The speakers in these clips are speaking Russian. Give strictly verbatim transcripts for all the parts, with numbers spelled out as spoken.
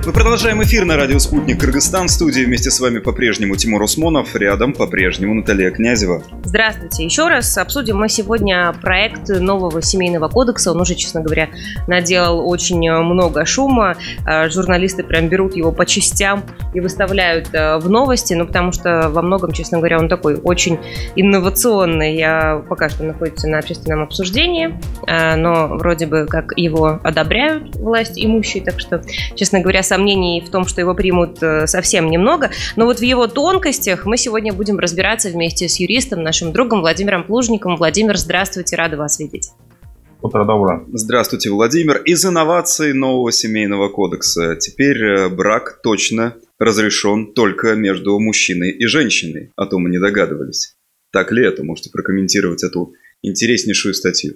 Мы продолжаем эфир на радио «Спутник Кыргызстан». В студии вместе с вами по-прежнему Тимур Усмонов, рядом по-прежнему Наталья Князева. Здравствуйте. Еще раз обсудим мы сегодня проект нового семейного кодекса. Он уже, честно говоря, наделал очень много шума. Журналисты прям берут его по частям и выставляют в новости, ну, потому что во многом, честно говоря, он такой очень инновационный. Я пока что находится на общественном обсуждении, но вроде бы как его одобряют власть имущие, так что, честно говоря, сомнений в том, что его примут, совсем немного. Но вот в его тонкостях мы сегодня будем разбираться вместе с юристом, нашим другом Владимиром Плужниковым. Владимир, здравствуйте, рада вас видеть. Утро доброе. Здравствуйте, Владимир. Из инноваций нового семейного кодекса теперь брак точно разрешен только между мужчиной и женщиной. А то мы не догадывались. Так ли это? Можете прокомментировать эту интереснейшую статью.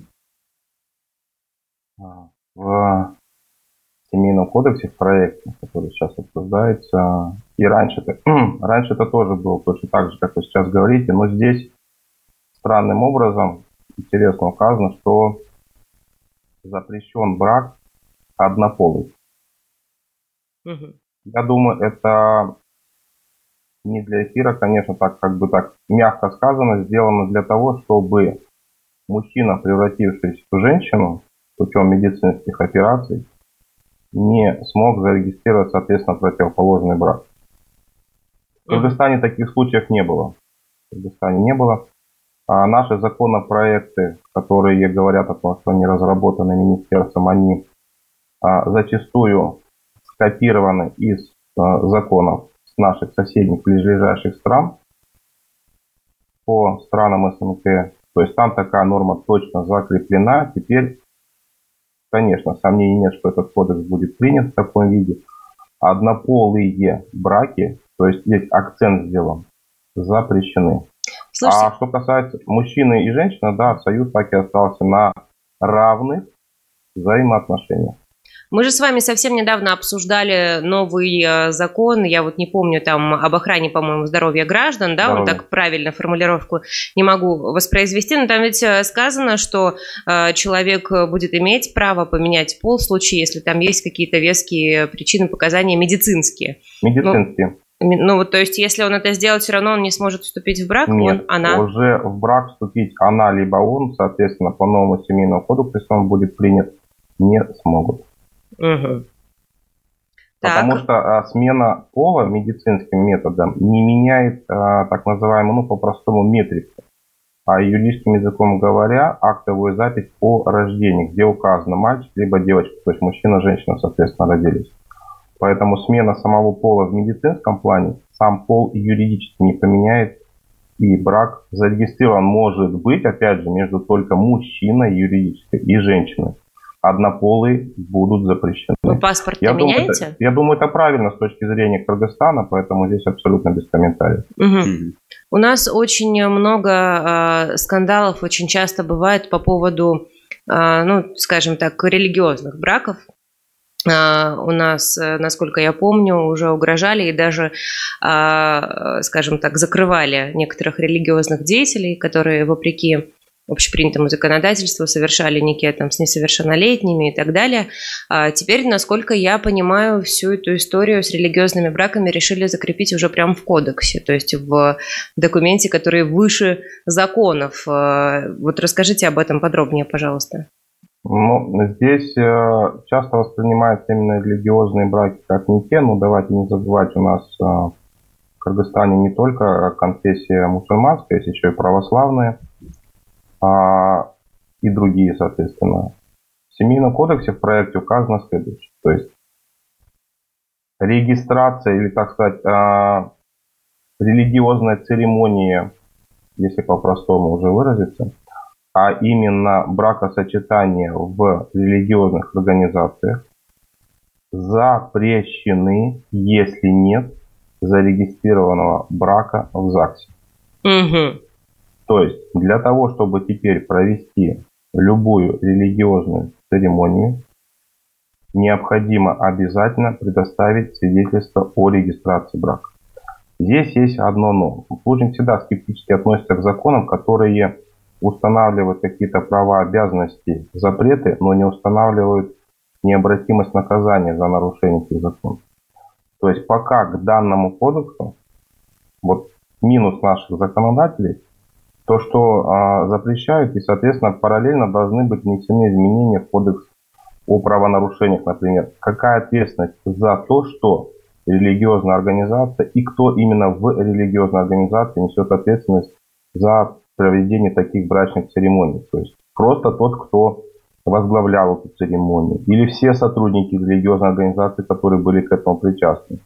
В семейном кодексе, в проекте, который сейчас обсуждается, и раньше это, раньше это тоже было точно так же, как вы сейчас говорите, но здесь странным образом интересно указано, что запрещен брак однополый. Угу. Я думаю, это не для эфира, конечно, так как бы так мягко сказано, сделано для того, чтобы мужчина, превратившись в женщину путем медицинских операций, не смог зарегистрировать, соответственно, противоположный брак. В Кыргызстане таких случаев не было. В Кыргызстане не было. А наши законопроекты, которые говорят о том, что они разработаны министерством, они а, зачастую скопированы из а, законов с наших соседних ближайших стран по странам СНГ. То есть там такая норма точно закреплена. Теперь, конечно, сомнений нет, что этот кодекс будет принят в таком виде. Однополые браки, то есть здесь акцент сделан, запрещены. Слушайте. А что касается мужчины и женщины, да, союз так и остался на равных взаимоотношениях. Мы же с вами совсем недавно обсуждали новый э, закон, я вот не помню, там об охране, по-моему, здоровья граждан, да, Здоровье. Он так правильно формулировку не могу воспроизвести, но там ведь сказано, что э, человек будет иметь право поменять пол в случае, если там есть какие-то веские причины, показания медицинские. Медицинские. Ну, ну вот, то есть, если он это сделает, все равно он не сможет вступить в брак? Нет, он, она? уже в брак вступить она либо он, соответственно, по новому семейному кодексу, если он будет принят, не смогут. Угу. Потому так. что а, смена пола медицинским методом не меняет а, так называемую, ну, по-простому, метрику. А юридическим языком говоря, актовую запись о рождении, где указано мальчик либо девочка, то есть мужчина, женщина, соответственно, родились. Поэтому смена самого пола в медицинском плане сам пол юридически не поменяет, и брак зарегистрирован может быть, опять же, между только мужчиной юридической и женщиной. Однополые будут запрещены. Вы паспорт я меняете? Думаю, это, я думаю, это правильно с точки зрения Кыргызстана, поэтому здесь абсолютно без комментариев. Угу. У нас очень много э, скандалов, очень часто бывает по поводу, э, ну, скажем так, религиозных браков. Uh, у нас, насколько я помню, уже угрожали и даже, uh, скажем так, закрывали некоторых религиозных деятелей, которые, вопреки общепринятому законодательству, совершали никет там с несовершеннолетними и так далее. Uh, теперь, насколько я понимаю, всю эту историю с религиозными браками решили закрепить уже прямо в кодексе, то есть в документе, который выше законов. Uh, вот расскажите об этом подробнее, пожалуйста. Ну, здесь э, часто воспринимаются именно религиозные браки как не те, но давайте не забывать, у нас э, в Кыргызстане не только конфессия мусульманская, есть еще и православные, э, и другие, соответственно. В Семейном кодексе в проекте указано следующее, то есть регистрация или, так сказать, э, религиозная церемония, если по-простому уже выразиться, а именно бракосочетания в религиозных организациях запрещены, если нет зарегистрированного брака в ЗАГСе. Угу. То есть для того, чтобы теперь провести любую религиозную церемонию, необходимо обязательно предоставить свидетельство о регистрации брака. Здесь есть одно но. Плужник всегда скептически относится к законам, которые устанавливают какие-то права, обязанности, запреты, но не устанавливают необратимость наказания за нарушение этих законов. То есть пока к данному кодексу, вот минус наших законодателей, то, что а, запрещают, и, соответственно, параллельно должны быть внесены изменения в кодекс о правонарушениях, например. Какая ответственность за то, что религиозная организация и кто именно в религиозной организации несет ответственность за проведение таких брачных церемоний. То есть просто тот, кто возглавлял эту церемонию, или все сотрудники религиозной организации, которые были к этому причастны.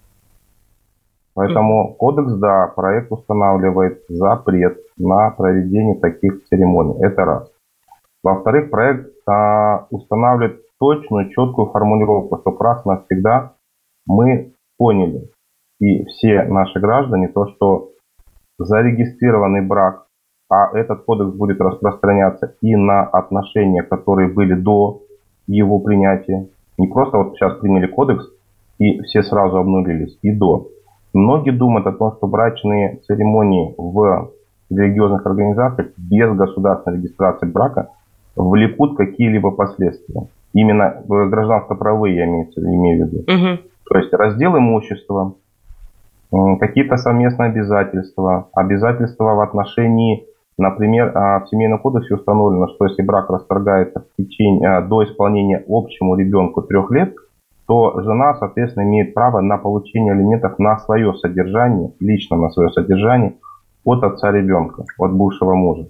Поэтому кодекс, да, проект устанавливает запрет на проведение таких церемоний. Это раз. Во-вторых, проект а, устанавливает точную, четкую формулировку, что раз навсегда мы поняли, и все наши граждане, то, что зарегистрированный брак, а этот кодекс будет распространяться и на отношения, которые были до его принятия. Не просто вот сейчас приняли кодекс, и все сразу обнулились, и до. Многие думают о том, что брачные церемонии в религиозных организациях без государственной регистрации брака влекут какие-либо последствия. Именно гражданско-правовые я имею, имею в виду. Угу. То есть раздел имущества, какие-то совместные обязательства, обязательства в отношении, например, в Семейном кодексе установлено, что если брак расторгается в течение, до исполнения общему ребенку трех лет, то жена, соответственно, имеет право на получение алиментов на свое содержание, лично на свое содержание от отца ребенка, от бывшего мужа.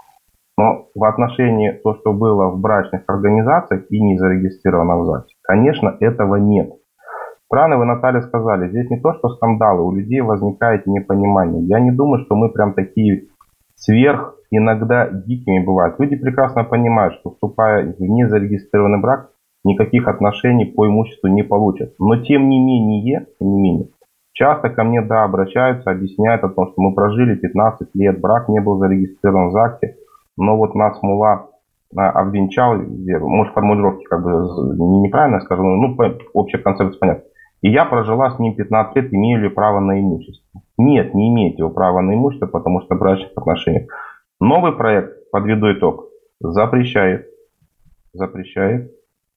Но в отношении того, что было в брачных организациях и не зарегистрировано в ЗАГСе, конечно, этого нет. Правильно вы, Наталья, сказали, здесь не то, что скандалы, у людей возникает непонимание. Я не думаю, что мы прям такие сверх, иногда дикими бывают. Люди прекрасно понимают, что вступая в незарегистрированный брак, никаких отношений по имуществу не получат. Но тем не менее, тем не менее, часто ко мне, да, обращаются, объясняют о том, что мы прожили пятнадцать лет, брак не был зарегистрирован в ЗАГСе, но вот нас мулла обвенчал, может, формулировки как бы неправильно скажу, ну, общая концепция понятна. И я прожила с ним пятнадцать лет, имею ли право на имущество? Нет, не имеете вы права на имущество, потому что в брачных отношениях. Новый проект, подведу итог, запрещает, запрещает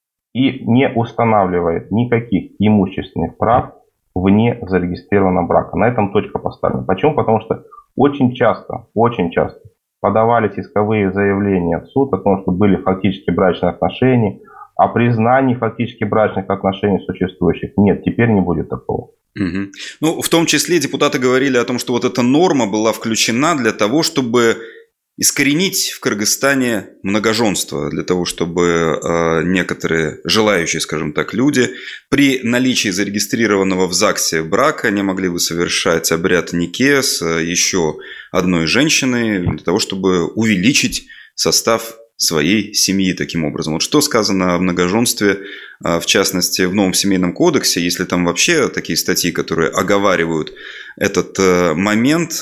и не устанавливает никаких имущественных прав вне зарегистрированного брака. На этом точка поставлена. Почему? Потому что очень часто, очень часто подавались исковые заявления в суд о том, что были фактически брачные отношения, о признании фактически брачных отношений существующих. Нет, теперь не будет такого. Угу. Ну, в том числе депутаты говорили о том, что вот эта норма была включена для того, чтобы искоренить в Кыргызстане многоженство, для того, чтобы э, некоторые желающие, скажем так, люди при наличии зарегистрированного в ЗАГСе брака не могли бы совершать обряд нике с еще одной женщиной, для того, чтобы увеличить состав своей семьи таким образом. Вот что сказано о многоженстве, в частности, в новом Семейном кодексе, если там вообще такие статьи, которые оговаривают этот момент,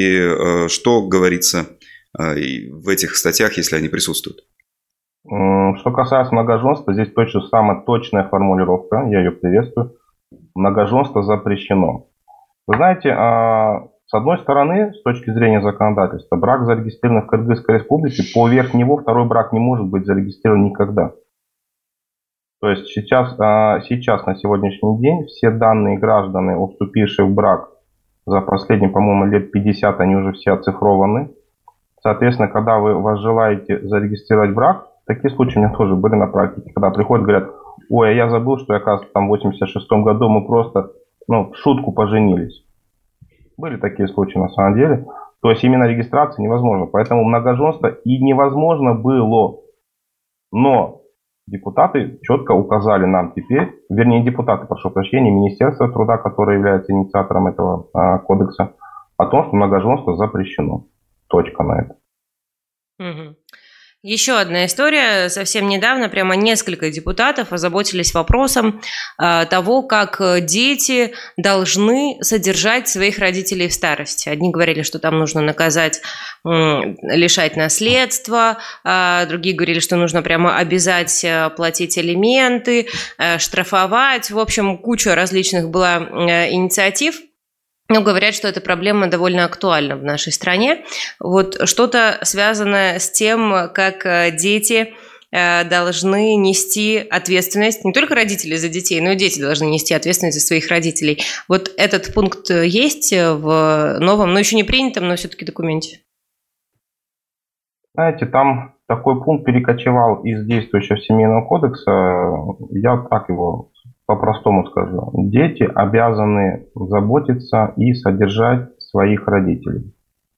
и что говорится в этих статьях, если они присутствуют? Что касается многоженства, здесь точно самая точная формулировка, я ее приветствую. Многоженство запрещено. Вы знаете, с одной стороны, с точки зрения законодательства, брак зарегистрирован в Кыргызской республике, поверх него второй брак не может быть зарегистрирован никогда. То есть сейчас, сейчас на сегодняшний день все данные граждане, вступившие в брак за последние, по-моему, лет пятьдесят, они уже все оцифрованы. Соответственно, когда вы возжелаете зарегистрировать брак, такие случаи у меня тоже были на практике, когда приходят, говорят, ой, а я забыл, что, оказывается, там в восемьдесят шестом году мы просто, ну, в шутку поженились. Были такие случаи на самом деле. То есть именно регистрация невозможна. Поэтому многоженство и невозможно было. Но депутаты четко указали нам теперь, вернее депутаты, прошу прощения, Министерство труда, которое является инициатором этого а, кодекса, о том, что многоженство запрещено. Точка на это. Угу. Еще одна история. Совсем недавно прямо несколько депутатов озаботились вопросом э, того, как дети должны содержать своих родителей в старости. Одни говорили, что там нужно наказать, э, лишать наследства, э, другие говорили, что нужно прямо обязать э, платить алименты, э, штрафовать. В общем, куча различных была э, инициатив. Но говорят, что эта проблема довольно актуальна в нашей стране. Вот что-то связанное с тем, как дети должны нести ответственность, не только родители за детей, но и дети должны нести ответственность за своих родителей. Вот этот пункт есть в новом, но еще не принятом, но все-таки документе? Знаете, там такой пункт перекочевал из действующего Семейного кодекса, я так его по-простому скажу. Дети обязаны заботиться и содержать своих родителей.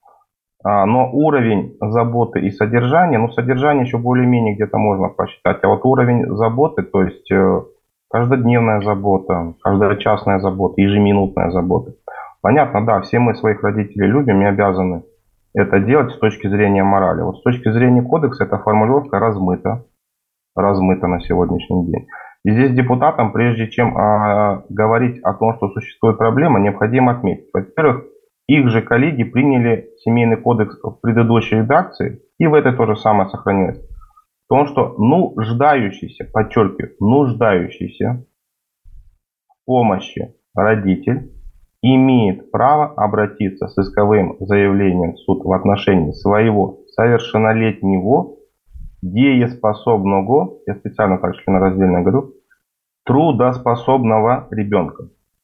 Но уровень заботы и содержания, ну содержание еще более-менее где-то можно посчитать, а вот уровень заботы, то есть каждодневная забота, каждочасная забота, ежеминутная забота. Понятно, да, все мы своих родителей любим и обязаны это делать с точки зрения морали. Вот с точки зрения кодекса эта формулировка размыта, размыта на сегодняшний день. И здесь депутатам, прежде чем а, говорить о том, что существует проблема, необходимо отметить. Во-первых, их же коллеги приняли Семейный кодекс в предыдущей редакции, и в этой то же самое сохранилось. В том, что нуждающийся, подчеркиваю, нуждающийся в помощи родитель имеет право обратиться с исковым заявлением в суд в отношении своего совершеннолетнего, дееспособного, я специально так членораздельно говорю, трудоспособного ребенка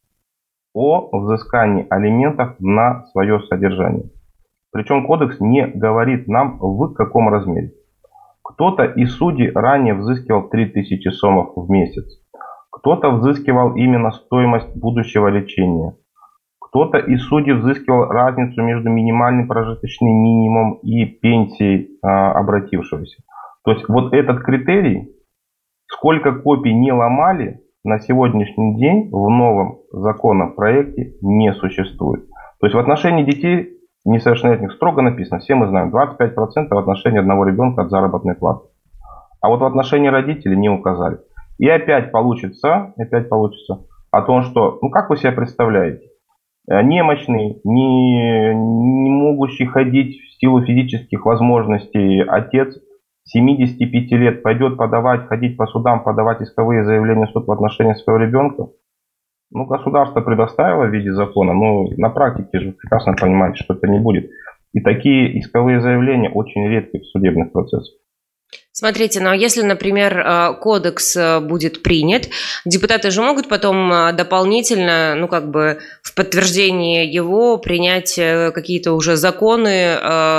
о взыскании алиментов на свое содержание. Причем кодекс не говорит нам, в каком размере. Кто-то из судей ранее взыскивал три тысячи сомов в месяц. Кто-то взыскивал именно стоимость будущего лечения. Кто-то из судей взыскивал разницу между минимальным прожиточным минимумом и пенсией а, обратившегося. То есть вот этот критерий, сколько копий не ломали, на сегодняшний день в новом законопроекте не существует. То есть в отношении детей несовершеннолетних строго написано, все мы знаем, двадцать пять процентов в отношении одного ребенка от заработной платы. А вот в отношении родителей не указали. И опять получится, опять получится о том, что, ну как вы себе представляете, немощный, не, не могущий ходить в силу физических возможностей отец семидесяти пяти лет пойдет подавать, ходить по судам, подавать исковые заявления в суд в отношении своего ребенка. Ну, государство предоставило в виде закона, но на практике же прекрасно понимаете, что это не будет. И такие исковые заявления очень редки в судебных процессах. Смотрите, ну а если, например, кодекс будет принят, депутаты же могут потом дополнительно, ну как бы в подтверждение его принять какие-то уже законы,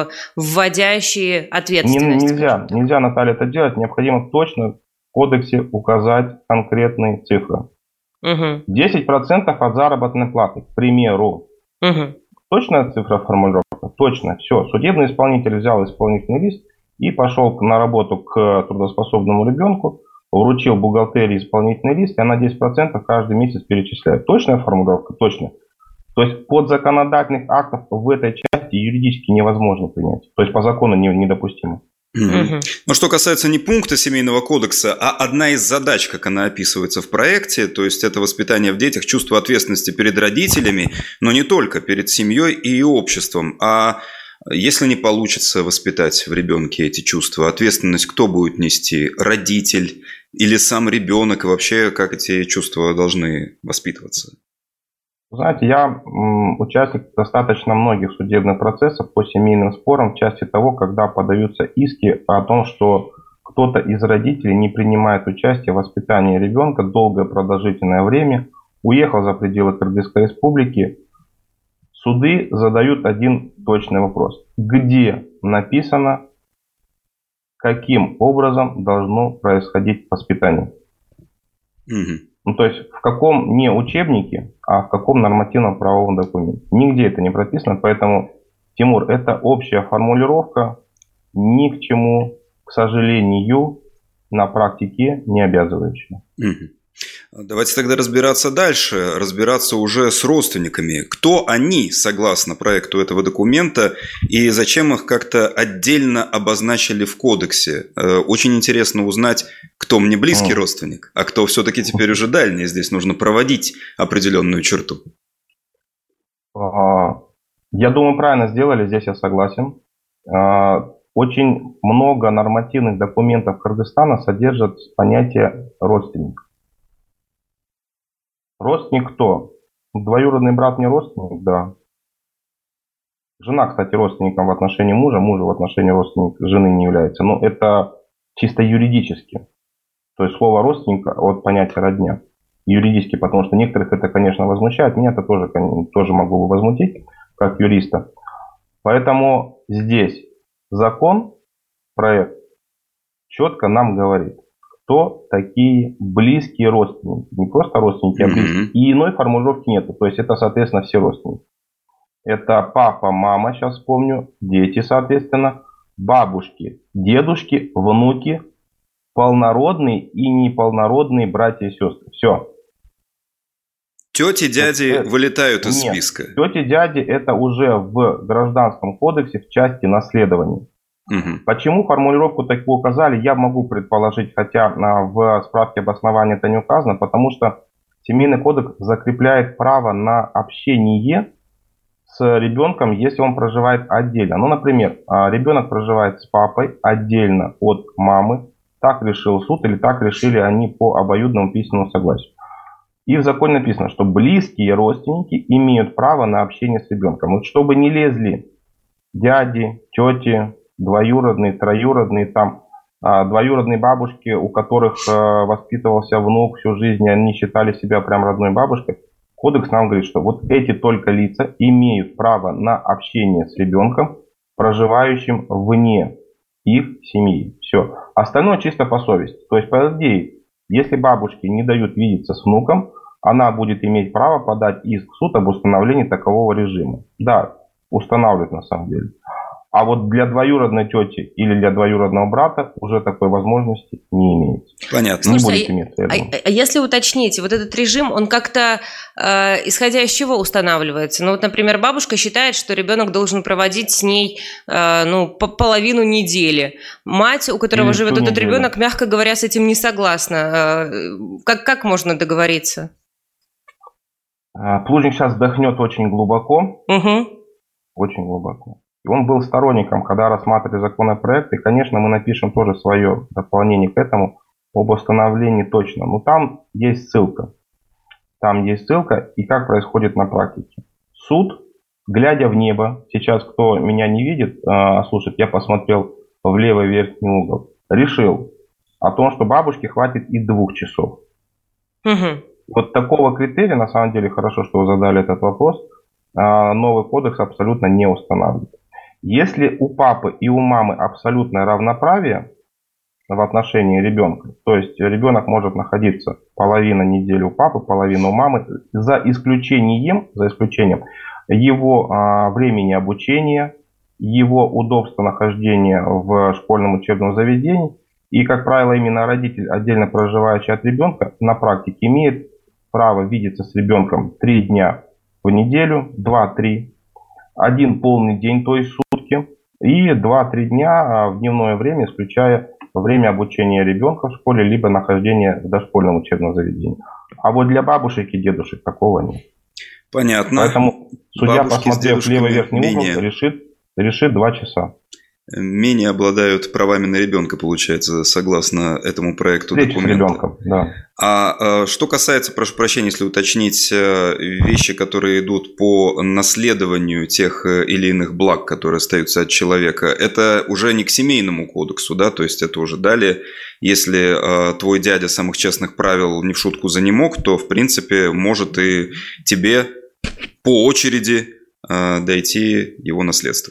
вводящие ответственность? Нельзя, нельзя, Наталья, это делать. Необходимо точно в кодексе указать конкретные цифры. Угу. десять процентов от заработной платы, к примеру. Угу. Точная цифра формулировка? Точно. Все. Судебный исполнитель взял исполнительный лист и пошел на работу к трудоспособному ребенку, вручил бухгалтерии исполнительный лист, и она десять процентов каждый месяц перечисляет. Точная формулировка? Точно. То есть подзаконодательных актов в этой части юридически невозможно принять. То есть по закону недопустимо. Угу. Но что касается не пункта Семейного кодекса, а одна из задач, как она описывается в проекте, то есть это воспитание в детях чувства ответственности перед родителями, но не только, перед семьей и обществом. А если не получится воспитать в ребенке эти чувства, ответственность кто будет нести? Родитель или сам ребенок? И вообще, как эти чувства должны воспитываться? Знаете, я м, участник достаточно многих судебных процессов по семейным спорам в части того, когда подаются иски о том, что кто-то из родителей не принимает участие в воспитании ребенка долгое продолжительное время, уехал за пределы Кыргызской республики. Суды задают один точный вопрос. Где написано, каким образом должно происходить воспитание? Угу. Ну, то есть в каком не учебнике, а в каком нормативном правовом документе. Нигде это не прописано, поэтому, Тимур, это общая формулировка, ни к чему, к сожалению, на практике не обязывающая. Угу. Давайте тогда разбираться дальше, разбираться уже с родственниками. Кто они, согласно проекту этого документа, и зачем их как-то отдельно обозначили в кодексе? Очень интересно узнать, кто мне близкий mm. родственник, а кто все-таки теперь уже дальний. Здесь нужно проводить определенную черту. Я думаю, правильно сделали, здесь я согласен. Очень много нормативных документов Кыргызстана содержат понятие родственник. Родственник кто? Двоюродный брат не родственник, да. Жена, кстати, родственником в отношении мужа, мужа в отношении родственника жены не является. Но это чисто юридически. То есть слово родственника от понятия родня. Юридически, потому что некоторых это, конечно, возмущает. Меня это тоже, тоже могло бы возмутить, как юриста. Поэтому здесь закон, проект, четко нам говорит, кто такие близкие родственники. Не просто родственники, а близкие. И иной формулировки нету. То есть это, соответственно, все родственники. Это папа, мама, сейчас вспомню, дети, соответственно, бабушки, дедушки, внуки, полнородные и неполнородные братья и сестры. Все. Тети, дяди это, вылетают из нет, списка. Тети, дяди это уже в Гражданском кодексе в части наследования. Угу. Почему формулировку такую указали, я могу предположить, хотя в справке обоснования это не указано, потому что Семейный кодекс закрепляет право на общение с ребенком, если он проживает отдельно. Ну, например, ребенок проживает с папой отдельно от мамы, так решил суд или так решили они по обоюдному письменному согласию. И в законе написано, что близкие родственники имеют право на общение с ребенком. Вот чтобы не лезли дяди, тети, двоюродные, троюродные, там, двоюродные бабушки, у которых воспитывался внук всю жизнь, и они считали себя прям родной бабушкой. Кодекс нам говорит, что вот эти только лица имеют право на общение с ребенком, проживающим вне их семьи. Все. Остальное чисто по совести. То есть, по идее, если бабушки не дают видеться с внуком, она будет иметь право подать иск в суд об установлении такового режима. Да, устанавливают на самом деле. А вот для двоюродной тети или для двоюродного брата уже такой возможности не имеется. Понятно. Не Слушайте, будет иметься, а, а, а если уточнить, вот этот режим, он как-то, э, исходя из чего устанавливается? Ну вот, например, бабушка считает, что ребенок должен проводить с ней э, ну, по половину недели. Мать, у которого или живет этот неделю. ребенок, мягко говоря, с этим не согласна. Э, как, как можно договориться? Плужник сейчас вдохнет очень глубоко. Угу. Очень глубоко. И он был сторонником, когда рассматривали законопроект, и, конечно, мы напишем тоже свое дополнение к этому об установлении точно. Но там есть ссылка. Там есть ссылка, и как происходит на практике. Суд, глядя в небо, сейчас кто меня не видит, а слушает, я посмотрел в левый верхний угол, решил о том, что бабушке хватит и двух часов. Угу. Вот такого критерия, на самом деле, хорошо, что вы задали этот вопрос, новый кодекс абсолютно не устанавливает. Если у папы и у мамы абсолютное равноправие в отношении ребенка, то есть ребенок может находиться половину недели у папы, половину у мамы, за исключением, за исключением его а, времени обучения, его удобства нахождения в школьном учебном заведении, и, как правило, именно родитель, отдельно проживающий от ребенка, на практике имеет право видеться с ребенком три дня в неделю, два-три, один полный день, то есть сутки, и два-три дня в дневное время, исключая время обучения ребенка в школе, либо нахождения в дошкольном учебном заведении. А вот для бабушек и дедушек такого нет. Понятно. Поэтому судья, Бабушки посмотрев в левый верхний менее... угол, решит, решит два часа. Менее обладают правами на ребенка, получается, согласно этому проекту Встреча документа. с ребенком, да. А, а что касается, прошу прощения, если уточнить, вещи, которые идут по наследованию тех или иных благ, которые остаются от человека, это уже не к семейному кодексу, да, то есть это уже далее, если а, твой дядя самых честных правил не в шутку занемог, то, в принципе, может и тебе по очереди а, дойти его наследство.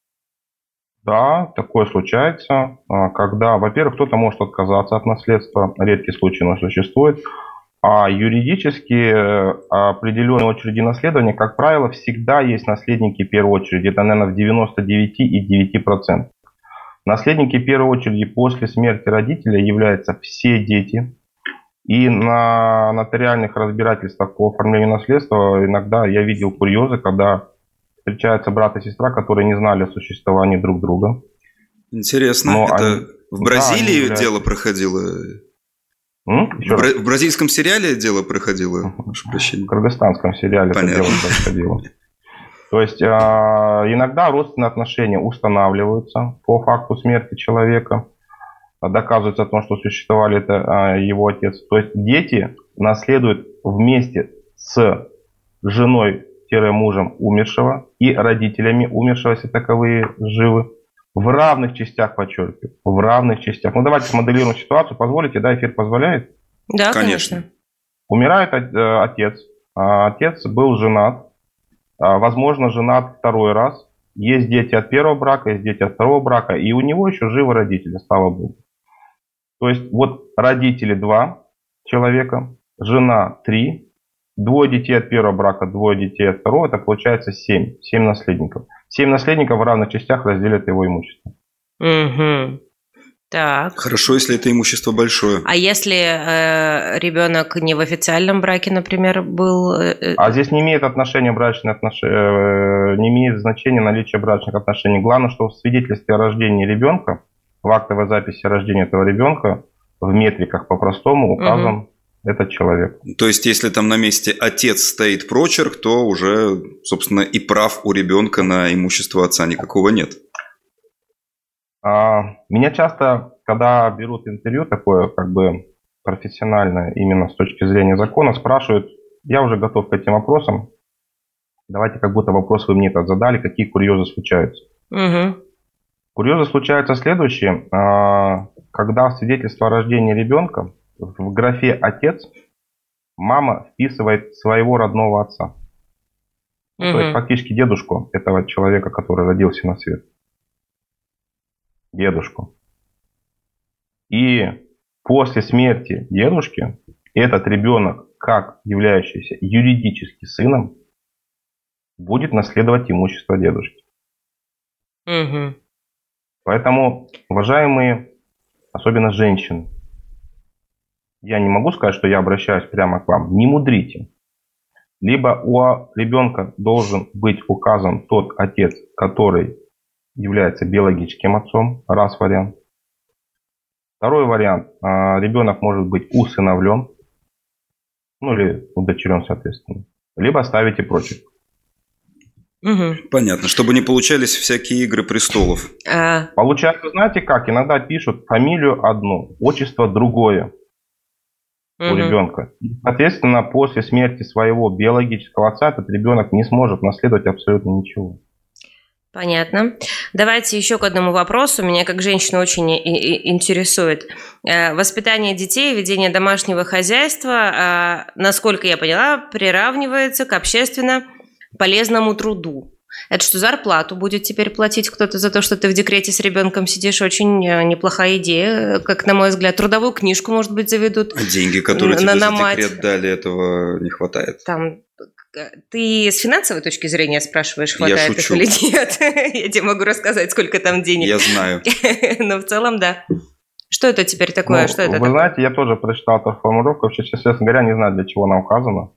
Да, такое случается, когда, во-первых, кто-то может отказаться от наследства, редкий случай, но существует, а юридически определенные очереди наследования, как правило, всегда есть наследники первой очереди, это, наверное, в девяноста девяти и девяти сотых процента. Наследники первой очереди после смерти родителя являются все дети, и на нотариальных разбирательствах по оформлению наследства иногда я видел курьезы, когда встречаются брат и сестра, которые не знали о существовании друг друга. Интересно. Но это они, в Бразилии да, являются... дело проходило? М? В, бра... в бразильском сериале дело проходило? В кыргызстанском сериале это дело происходило. То есть э, иногда родственные отношения устанавливаются по факту смерти человека. Доказывается о том, что существовали это э, его отец. То есть дети наследуют вместе с женой мужем умершего и родителями умершего, если таковые живы, В равных частях, подчеркиваю, в равных частях. Ну, давайте смоделируем ситуацию. Позволите, да, эфир позволяет? Да, конечно. конечно. Умирает отец. Отец был женат. Возможно, женат второй раз. Есть дети от первого брака, есть дети от второго брака. И у него еще живы родители, слава богу. То есть вот родители два человека, жена три, двое детей от первого брака, двое детей от второго. Это получается семь. Семь наследников. Семь наследников в равных частях разделят его имущество. Угу. Так. Хорошо, если это имущество большое. А если э, ребенок не в официальном браке, например, был... Э, а здесь не имеет отношения брачные отношения, э, не имеет значения наличие брачных отношений. Главное, что в свидетельстве о рождении ребенка, в актовой записи о рождении этого ребенка, в метриках по-простому указан угу. этот человек. То есть, если там на месте отец стоит прочерк, то уже, собственно, и прав у ребенка на имущество отца никакого нет. Меня часто, когда берут интервью такое, как бы профессиональное, именно с точки зрения закона, спрашивают, я уже готов к этим вопросам, давайте как будто вопрос вы мне этот задали, какие курьезы случаются. Угу. Курьезы случаются следующие, когда в свидетельство о рождении ребенка в графе «отец» мама вписывает своего родного отца. Угу. То есть фактически дедушку этого человека, который родился на свет. Дедушку. И после смерти дедушки этот ребенок, как являющийся юридически сыном, будет наследовать имущество дедушки. Угу. Поэтому, уважаемые, особенно женщины, я не могу сказать, что я обращаюсь прямо к вам. Не мудрите. Либо у ребенка должен быть указан тот отец, который является биологическим отцом, раз вариант. Второй вариант, ребенок может быть усыновлен, ну или удочерен, соответственно. Либо ставите прочерк. Угу. Понятно, чтобы не получались всякие игры престолов. А... Получается, знаете как, иногда пишут фамилию одну, отчество другое угу. у ребенка. Соответственно, после смерти своего биологического отца этот ребенок не сможет наследовать абсолютно ничего. Понятно. Давайте еще к одному вопросу. Меня как женщина очень интересует. Воспитание детей, ведение домашнего хозяйства, насколько я поняла, приравнивается к общественно полезному труду. Это что, зарплату будет теперь платить кто-то за то, что ты в декрете с ребенком сидишь? Очень неплохая идея, как на мой взгляд. Трудовую книжку, может быть, заведут. А деньги, которые тебе за декрет дали, этого не хватает. Там... Ты с финансовой точки зрения спрашиваешь, хватает их или нет? Я тебе могу рассказать, сколько там денег. Я знаю. Но в целом, да. Что это теперь такое? Ну, что это вы такое? знаете, я тоже прочитал эту формулировку. Вообще, честно говоря, не знаю, для чего она указана.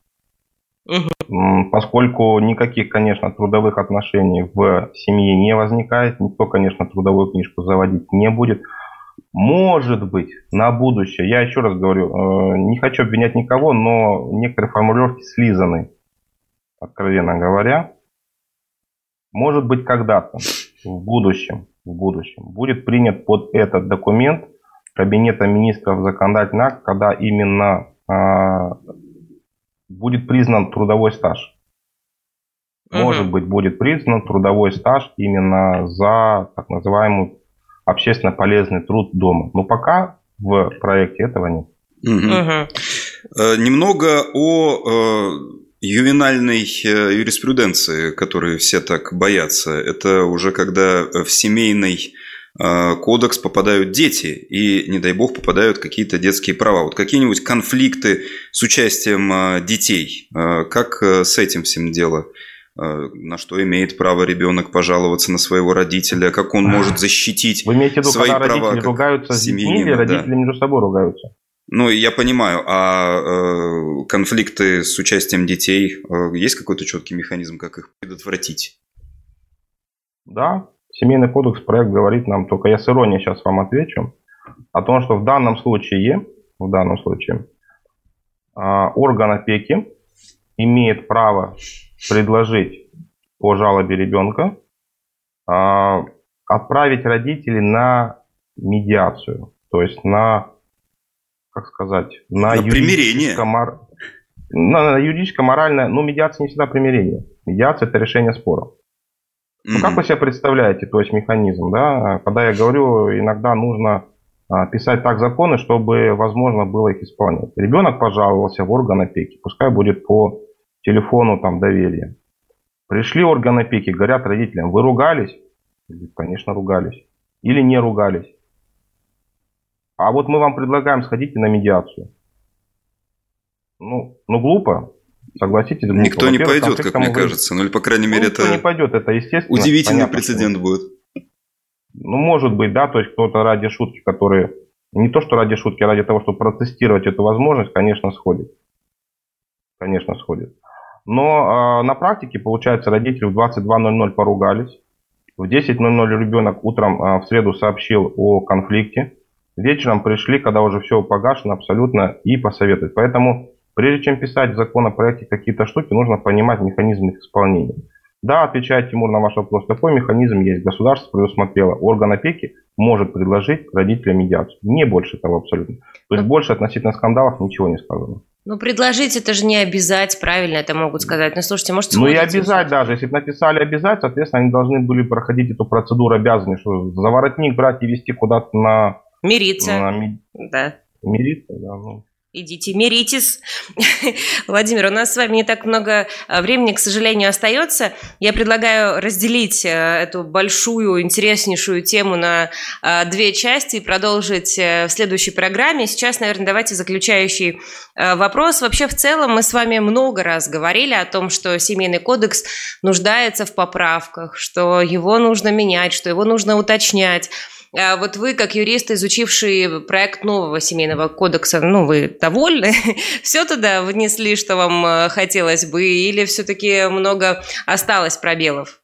Угу. Поскольку никаких, конечно, трудовых отношений в семье не возникает, никто, конечно, трудовую книжку заводить не будет. Может быть, на будущее, я еще раз говорю, не хочу обвинять никого, но некоторые формулировки слизаны. Откровенно говоря, может быть, когда-то в будущем, в будущем будет принят под этот документ Кабинета министров законодательный акт, когда именно э, будет признан трудовой стаж. Может быть, будет признан трудовой стаж именно за так называемый общественно полезный труд дома. Но пока в проекте этого нет. Угу. Угу. Немного о... ювенальной юриспруденции, которой все так боятся, это уже когда в семейный кодекс попадают дети и, не дай бог, попадают какие-то детские права. Вот какие-нибудь конфликты с участием детей. Как с этим всем дело? На что имеет право ребенок пожаловаться на своего родителя? Как он может защитить свои права? Вы имеете в виду, когда родители ругаются с детьми или родители да. между собой ругаются? Ну, я понимаю, а э, конфликты с участием детей, э, есть какой-то четкий механизм, как их предотвратить? Да, Семейный кодекс проект говорит нам, только я с иронией сейчас вам отвечу, о том, что в данном случае, в данном случае э, орган опеки имеет право предложить по жалобе ребенка э, отправить родителей на медиацию, то есть на как сказать, на, на примирение. Мор... На, на юридическое, моральное, ну, медиация не всегда примирение. Медиация – это решение спора. Ну, как вы себе представляете, то есть механизм, да? Когда я говорю, иногда нужно писать так законы, чтобы возможно было их исполнять. Ребенок пожаловался в орган опеки, пускай будет по телефону там доверия. Пришли органы опеки, говорят родителям, вы ругались? Конечно, ругались. Или не ругались. А вот мы вам предлагаем, сходите на медиацию. Ну, ну глупо. Согласитесь, глупо. Никто не пойдет, как мне кажется. Ну или, по крайней мере, это... Никто не пойдет, это естественно. Удивительный прецедент будет. Ну, может быть, да, то есть кто-то ради шутки, которые... Не то, что ради шутки, а ради того, чтобы протестировать эту возможность, конечно, сходит. Конечно, сходит. Но э, на практике, получается, родители в двадцать два ноль ноль поругались. В десять ноль ноль ребенок утром э, в среду сообщил о конфликте. Вечером пришли, когда уже все погашено абсолютно, и посоветовать. Поэтому, прежде чем писать в законопроекте какие-то штуки, нужно понимать механизм их исполнения. Да, отвечает Тимур на ваш вопрос, такой механизм есть. Государство предусмотрело. Орган опеки может предложить родителям медиацию. Не больше того абсолютно. То есть больше относительно скандалов ничего не сказано. Ну, предложить это же не обязать, правильно это могут сказать. Ну, слушайте, может... Ну, и обязать даже. Если бы написали обязать, соответственно, они должны были проходить эту процедуру обязаны, что за воротник брать и везти куда-то на... Мириться. На... Да. Мириться, да, ну... Идите, миритесь. Владимир, у нас с вами не так много времени, к сожалению, остается. Я предлагаю разделить эту большую, интереснейшую тему на две части и продолжить в следующей программе. Сейчас, наверное, давайте заключающий вопрос. Вообще, в целом, мы с вами много раз говорили о том, что Семейный кодекс нуждается в поправках, что его нужно менять, что его нужно уточнять. Вот вы, как юрист, изучивший проект нового Семейного кодекса, ну, вы довольны? Все туда внесли, что вам хотелось бы, или все-таки много осталось пробелов?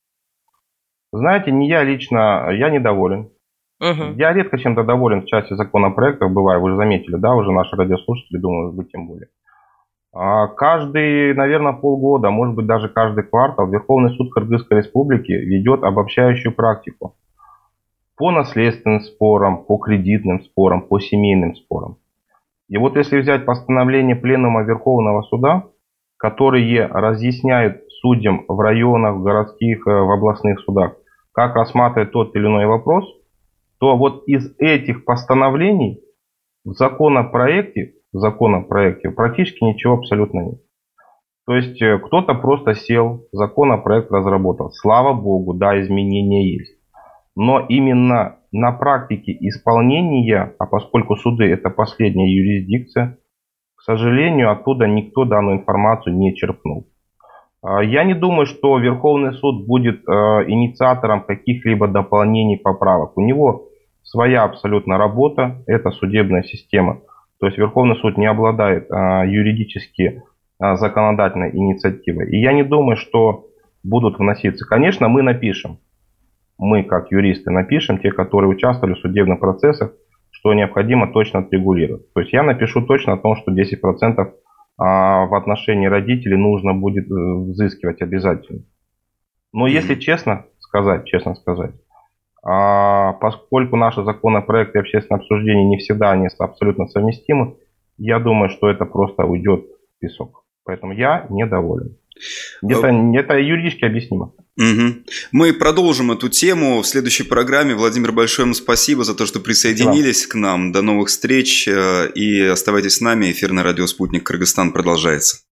Знаете, не я лично, я недоволен. Угу. Я редко чем-то доволен в части законопроектов, бываю, вы же заметили, да, уже наши радиослушатели, думаю, вы тем более. А каждый, наверное, полгода, может быть, даже каждый квартал Верховный суд Кыргызской Республики ведет обобщающую практику по наследственным спорам, по кредитным спорам, по семейным спорам. И вот если взять постановление Пленума Верховного суда, которые разъясняют судьям в районах, в городских, в областных судах, как рассматривать тот или иной вопрос, то вот из этих постановлений в законопроекте, в законопроекте практически ничего абсолютно нет. То есть кто-то просто сел, законопроект разработал. Слава богу, да, изменения есть. Но именно на практике исполнения, а поскольку суды это последняя юрисдикция, к сожалению, оттуда никто данную информацию не черпнул. Я не думаю, что Верховный суд будет инициатором каких-либо дополнений, поправок. У него своя абсолютно работа, это судебная система. То есть Верховный суд не обладает юридически законодательной инициативой. И я не думаю, что будут вноситься. Конечно, мы напишем. Мы, как юристы, напишем, те, которые участвовали в судебных процессах, что необходимо точно отрегулировать. То есть я напишу точно о том, что десять процентов в отношении родителей нужно будет взыскивать обязательно. Но если честно сказать, честно сказать, поскольку наши законопроекты и общественное обсуждение не всегда они абсолютно совместимы, я думаю, что это просто уйдет в песок. Поэтому я недоволен. Это, это юридически объяснимо. Угу. Мы продолжим эту тему в следующей программе. Владимир, большое вам спасибо за то, что присоединились к нам. До новых встреч и оставайтесь с нами. Эфир на радио «Спутник Кыргызстан» продолжается.